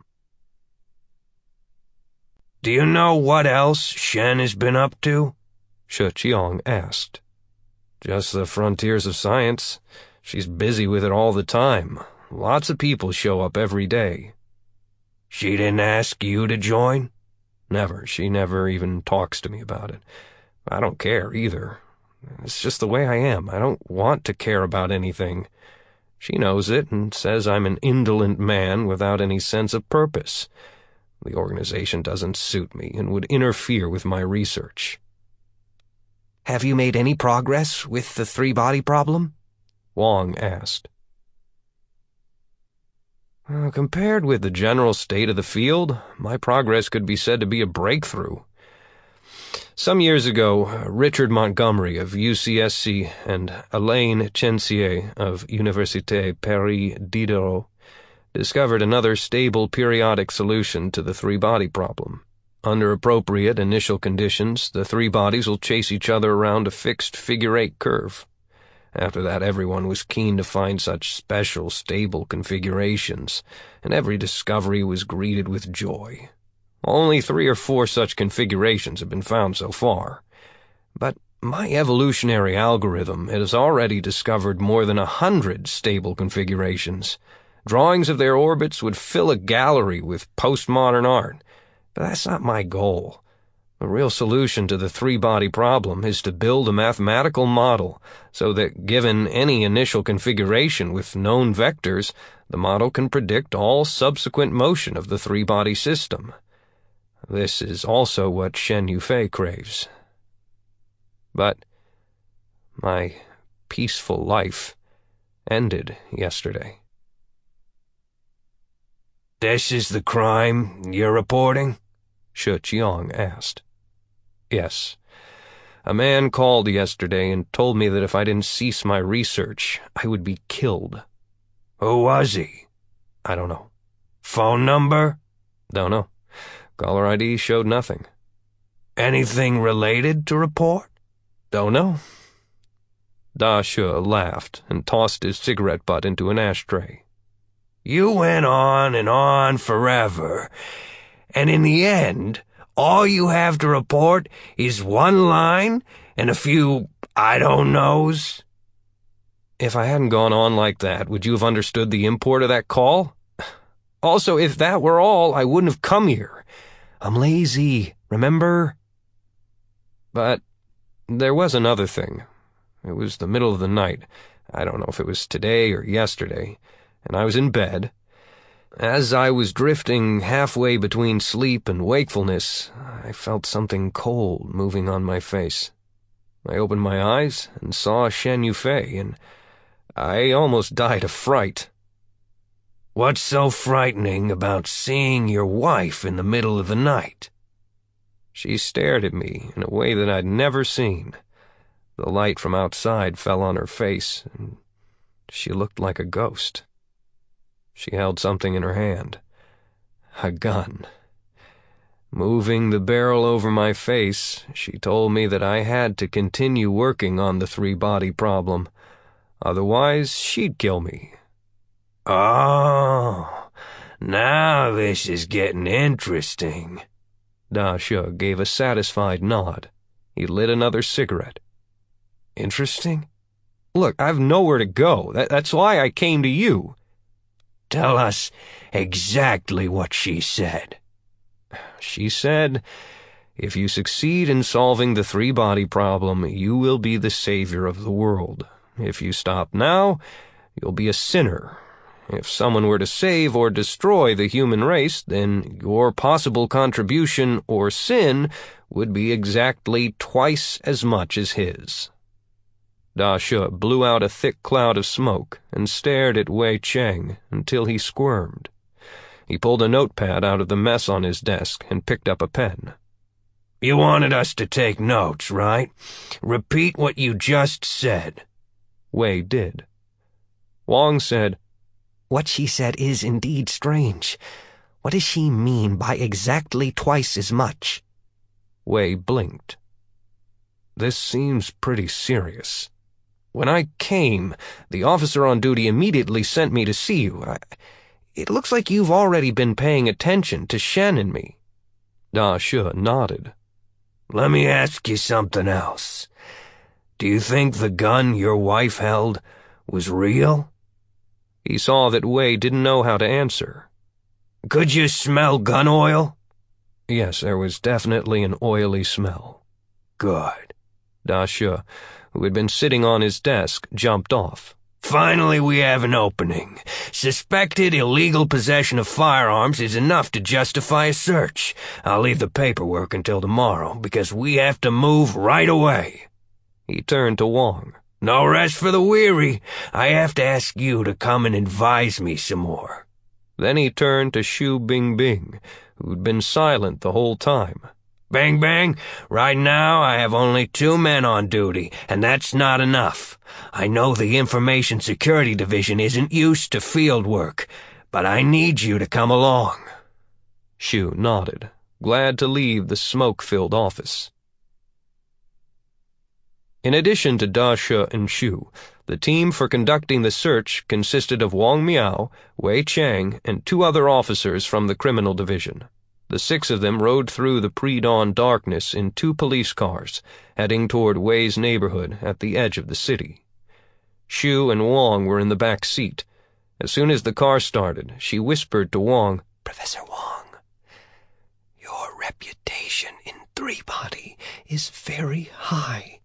"Do you know what else Shen has been up to?" Shi-Qiang asked. "Just the frontiers of science. She's busy with it all the time. Lots of people show up every day." "She didn't ask you to join?" "Never. She never even talks to me about it. I don't care either. It's just the way I am. I don't want to care about anything. She knows it and says I'm an indolent man without any sense of purpose. The organization doesn't suit me and would interfere with my research." "Have you made any progress with the three-body problem?" Wang asked. Uh, compared with the general state of the field, my progress could be said to be a breakthrough. Some years ago, Richard Montgomery of U C S C and Alain Chensier of Université Paris-Diderot discovered another stable periodic solution to the three-body problem. Under appropriate initial conditions, the three bodies will chase each other around a fixed figure-eight curve. After that, everyone was keen to find such special, stable configurations, and every discovery was greeted with joy. Only three or four such configurations have been found so far. But my evolutionary algorithm has already discovered more than a hundred stable configurations. Drawings of their orbits would fill a gallery with postmodern art. But that's not my goal. The real solution to the three-body problem is to build a mathematical model so that, given any initial configuration with known vectors, the model can predict all subsequent motion of the three-body system. This is also what Shen Yufei craves. But my peaceful life ended yesterday. This is the crime you're reporting? Shi Qiang asked. Yes. A man called yesterday and told me that if I didn't cease my research, I would be killed. Who was he? I don't know. Phone number? Don't know. Caller I D showed nothing. Anything related to report? Don't know. Da Shi laughed and tossed his cigarette butt into an ashtray. You went on and on forever, and in the end, all you have to report is one line and a few I don't knows? If I hadn't gone on like that, would you have understood the import of that call? Also, if that were all, I wouldn't have come here. I'm lazy, remember? But there was another thing. It was the middle of the night. I don't know if it was today or yesterday, and I was in bed. As I was drifting halfway between sleep and wakefulness, I felt something cold moving on my face. I opened my eyes and saw Shen Yufei, and I almost died of fright. What's so frightening about seeing your wife in the middle of the night? She stared at me in a way that I'd never seen. The light from outside fell on her face, and she looked like a ghost. She held something in her hand. A gun. Moving the barrel over my face, she told me that I had to continue working on the three-body problem. Otherwise, she'd kill me. Oh, now this is getting interesting. Da Shi gave a satisfied nod. He lit another cigarette. Interesting? Look, I've nowhere to go. That, that's why I came to you. Tell us exactly what she said. She said, if you succeed in solving the three-body problem, you will be the savior of the world. If you stop now, you'll be a sinner. If someone were to save or destroy the human race, then your possible contribution or sin would be exactly twice as much as his. Da Shi blew out a thick cloud of smoke and stared at Wei Cheng until he squirmed. He pulled a notepad out of the mess on his desk and picked up a pen. You wanted us to take notes, right? Repeat what you just said. Wei did. Wang said, What she said is indeed strange. What does she mean by exactly twice as much? Wei blinked. This seems pretty serious. When I came, the officer on duty immediately sent me to see you. I, it looks like you've already been paying attention to Shen and me. Da Shi nodded. Let me ask you something else. Do you think the gun your wife held was real? He saw that Wei didn't know how to answer. Could you smell gun oil? Yes, there was definitely an oily smell. Good. Da Shi, who had been sitting on his desk, jumped off. Finally, we have an opening. Suspected illegal possession of firearms is enough to justify a search. I'll leave the paperwork until tomorrow, because we have to move right away. He turned to Wang. No rest for the weary. I have to ask you to come and advise me some more. Then he turned to Xu Bingbing, who'd been silent the whole time. Bang Bang, right now I have only two men on duty, and that's not enough. I know the Information Security Division isn't used to field work, but I need you to come along. Xu nodded, glad to leave the smoke-filled office. In addition to Da Shi and Xu, the team for conducting the search consisted of Wang Miao, Wei Cheng, and two other officers from the Criminal Division. The six of them rode through the pre-dawn darkness in two police cars, heading toward Wei's neighborhood at the edge of the city. Xu and Wang were in the back seat. As soon as the car started, she whispered to Wang, Professor Wang, your reputation in Three-body is very high.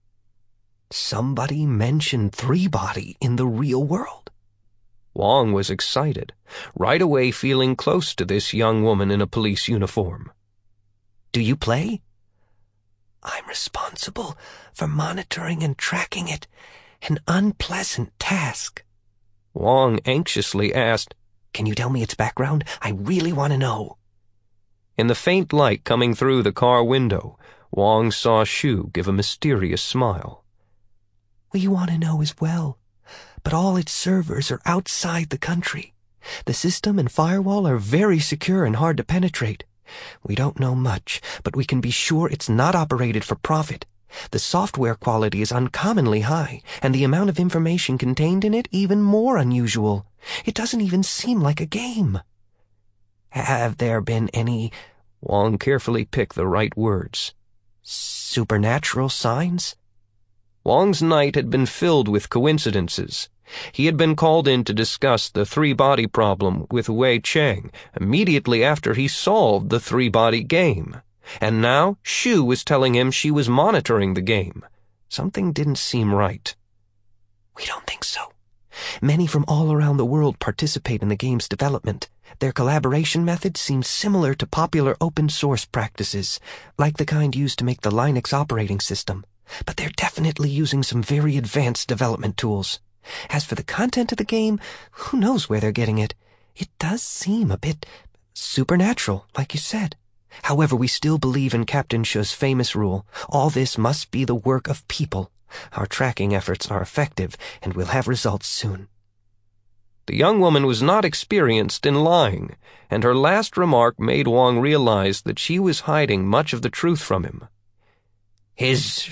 Somebody mentioned three-body in the real world. Wong was excited, right away feeling close to this young woman in a police uniform. Do you play? I'm responsible for monitoring and tracking it. An unpleasant task. Wong anxiously asked, Can you tell me its background? I really want to know. In the faint light coming through the car window, Wong saw Shu give a mysterious smile. We want to know as well, but all its servers are outside the country. The system and firewall are very secure and hard to penetrate. We don't know much, but we can be sure it's not operated for profit. The software quality is uncommonly high, and the amount of information contained in it even more unusual. It doesn't even seem like a game. Have there been any... Wong carefully picked the right words. Supernatural signs? Wong's night had been filled with coincidences. He had been called in to discuss the three-body problem with Wei Cheng immediately after he solved the three-body game. And now Shu was telling him she was monitoring the game. Something didn't seem right. We don't think so. Many from all around the world participate in the game's development. Their collaboration method seems similar to popular open-source practices, like the kind used to make the Linux operating system. But they're definitely using some very advanced development tools. As for the content of the game, who knows where they're getting it? It does seem a bit supernatural, like you said. However, we still believe in Captain Shu's famous rule. All this must be the work of people. Our tracking efforts are effective, and we'll have results soon. The young woman was not experienced in lying, and her last remark made Wong realize that she was hiding much of the truth from him. His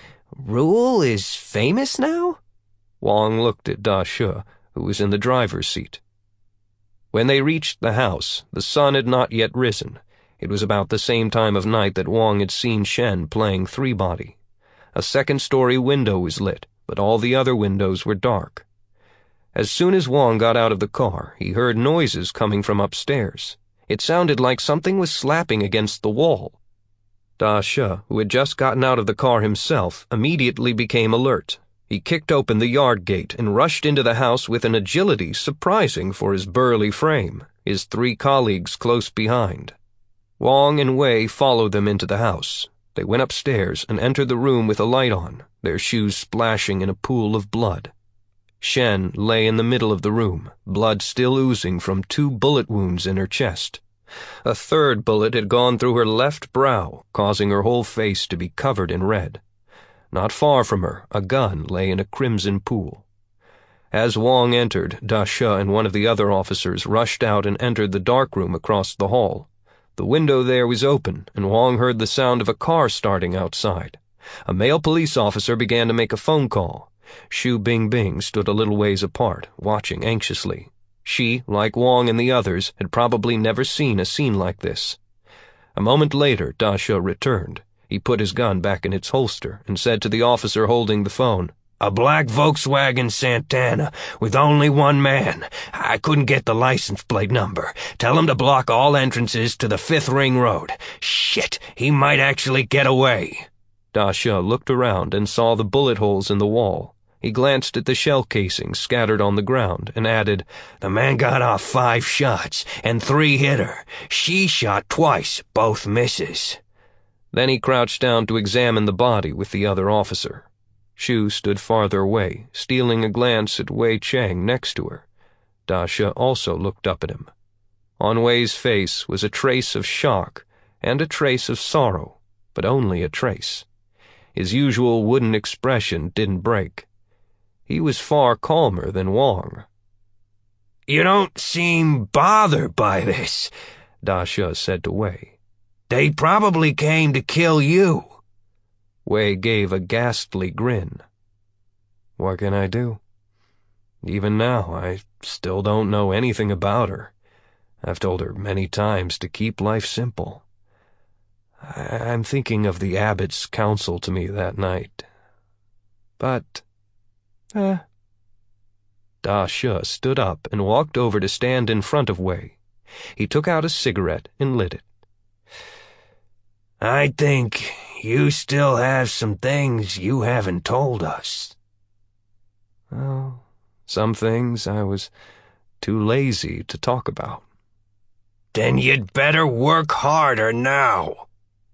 rule is famous now? Wong looked at Da Shi, who was in the driver's seat. When they reached the house, the sun had not yet risen. It was about the same time of night that Wong had seen Shen playing three-body. A second-story window was lit, but all the other windows were dark. As soon as Wong got out of the car, he heard noises coming from upstairs. It sounded like something was slapping against the wall. Da Shi, who had just gotten out of the car himself, immediately became alert. He kicked open the yard gate and rushed into the house with an agility surprising for his burly frame, his three colleagues close behind. Wong and Wei followed them into the house. They went upstairs and entered the room with a light on, their shoes splashing in a pool of blood. Shen lay in the middle of the room, blood still oozing from two bullet wounds in her chest. A third bullet had gone through her left brow, causing her whole face to be covered in red. Not far from her, a gun lay in a crimson pool. As Wong entered, Da Shi and one of the other officers rushed out and entered the dark room across the hall. The window there was open, and Wong heard the sound of a car starting outside. A male police officer began to make a phone call. Shu Bingbing stood a little ways apart, watching anxiously. She, like Wong and the others, had probably never seen a scene like this. A moment later, Da Shi returned. He put his gun back in its holster and said to the officer holding the phone, "A black Volkswagen Santana with only one man. I couldn't get the license plate number. Tell him to block all entrances to the Fifth Ring Road. Shit, he might actually get away." Da Shi looked around and saw the bullet holes in the wall. He glanced at the shell casings scattered on the ground and added, "The man got off five shots, and three hit her. She shot twice, both misses." Then he crouched down to examine the body with the other officer. Shu stood farther away, stealing a glance at Wei Cheng next to her. Da Shi also looked up at him. On Wei's face was a trace of shock and a trace of sorrow, but only a trace. His usual wooden expression didn't break. He was far calmer than Wong. "You don't seem bothered by this," Da Shi said to Wei. "They probably came to kill you." Wei gave a ghastly grin. "What can I do? Even now, I still don't know anything about her. I've told her many times to keep life simple. I- I'm thinking of the abbot's counsel to me that night. But, eh." Da Shi stood up and walked over to stand in front of Wei. He took out a cigarette and lit it. I think you still have some things you haven't told us. Well, some things I was too lazy to talk about. Then you'd better work harder now.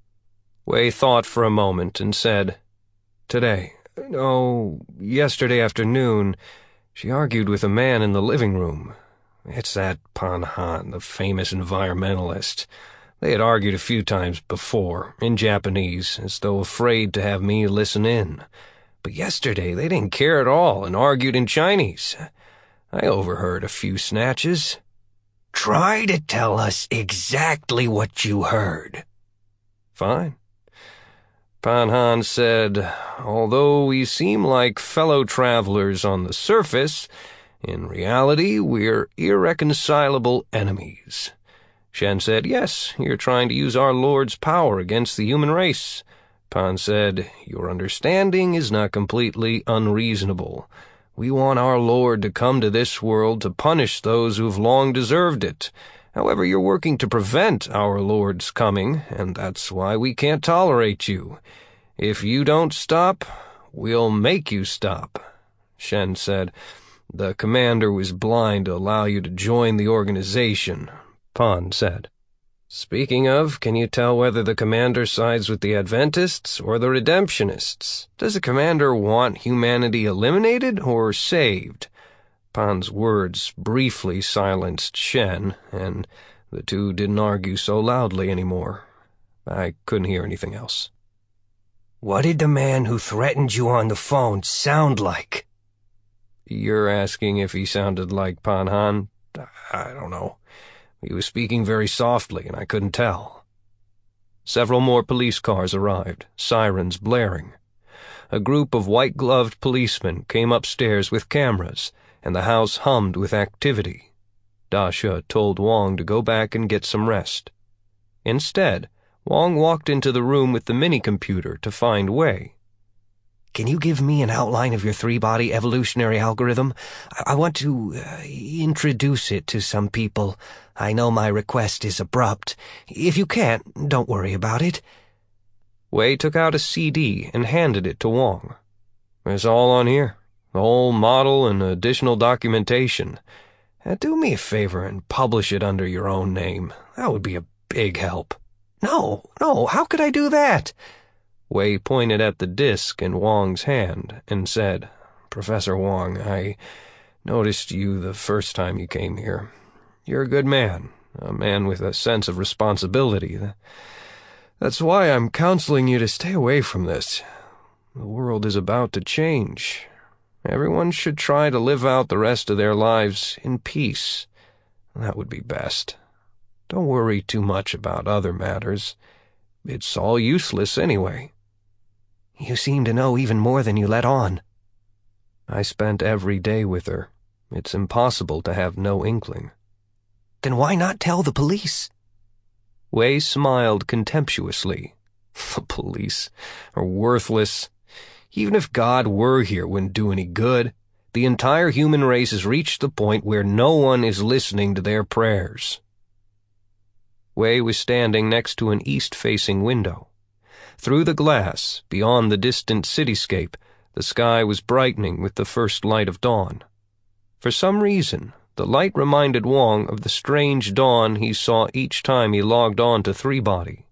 Wei thought for a moment and said, Today, oh, yesterday afternoon, she argued with a man in the living room. It's that Pan Han, the famous environmentalist. They had argued a few times before, in Japanese, as though afraid to have me listen in. But yesterday they didn't care at all and argued in Chinese. I overheard a few snatches. Try to tell us exactly what you heard. Fine. Pan Han said, although we seem like fellow travelers on the surface, in reality we're irreconcilable enemies. Shen said, yes, you're trying to use our Lord's power against the human race. Pan said, your understanding is not completely unreasonable. We want our Lord to come to this world to punish those who've long deserved it. However, you're working to prevent our Lord's coming, and that's why we can't tolerate you. If you don't stop, we'll make you stop. Shen said, the commander was blind to allow you to join the organization. Pan said, speaking of, can you tell whether the commander sides with the Adventists or the Redemptionists? Does the commander want humanity eliminated or saved? Pan's words briefly silenced Shen, and the two didn't argue so loudly anymore. I couldn't hear anything else. What did the man who threatened you on the phone sound like? You're asking if he sounded like Pan Han? I don't know. He was speaking very softly, and I couldn't tell. Several more police cars arrived, sirens blaring. A group of white-gloved policemen came upstairs with cameras, and the house hummed with activity. Da Shi told Wang to go back and get some rest. Instead, Wang walked into the room with the mini-computer to find Wei. Can you give me an outline of your three-body evolutionary algorithm? I, I want to uh, introduce it to some people. I know my request is abrupt. If you can't, don't worry about it. Wei took out a C D and handed it to Wang. It's all on here. The whole model and additional documentation. Uh, do me a favor and publish it under your own name. That would be a big help. No, no, how could I do that? Wei pointed at the disc in Wang's hand and said, Professor Wang, I noticed you the first time you came here. You're a good man, a man with a sense of responsibility. That's why I'm counseling you to stay away from this. The world is about to change. Everyone should try to live out the rest of their lives in peace. That would be best. Don't worry too much about other matters. It's all useless anyway. You seem to know even more than you let on. I spent every day with her. It's impossible to have no inkling. Then why not tell the police? Wei smiled contemptuously. The police are worthless. Even if God were here, wouldn't do any good. The entire human race has reached the point where no one is listening to their prayers. Wei was standing next to an east-facing window. Through the glass, beyond the distant cityscape, the sky was brightening with the first light of dawn. For some reason, the light reminded Wang of the strange dawn he saw each time he logged on to Three-Body.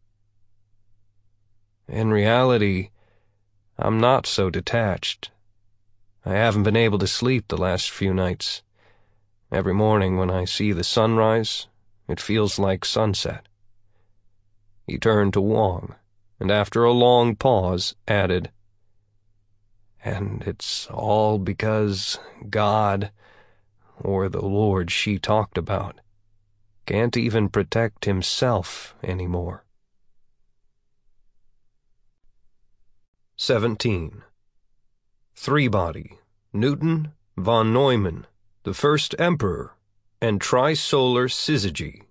In reality, I'm not so detached. I haven't been able to sleep the last few nights. Every morning when I see the sunrise, it feels like sunset. He turned to Wang, and after a long pause, added, And it's all because God, or the Lord she talked about, can't even protect himself anymore. seventeen. Three-Body, Newton, von Neumann, the First Emperor, and Trisolar Syzygy.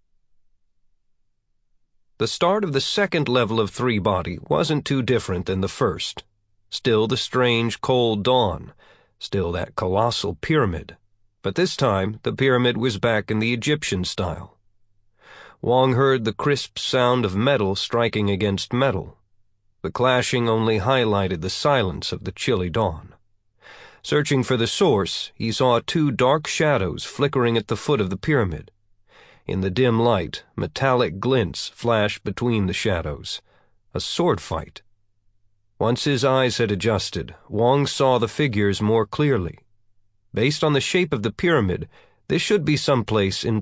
The start of the second level of Three-Body wasn't too different than the first. Still the strange cold dawn, still that colossal pyramid, but this time the pyramid was back in the Egyptian style. Wong heard the crisp sound of metal striking against metal. The clashing only highlighted the silence of the chilly dawn. Searching for the source, he saw two dark shadows flickering at the foot of the pyramid. In the dim light, metallic glints flashed between the shadows. A sword fight. Once his eyes had adjusted, Wong saw the figures more clearly. Based on the shape of the pyramid, this should be someplace in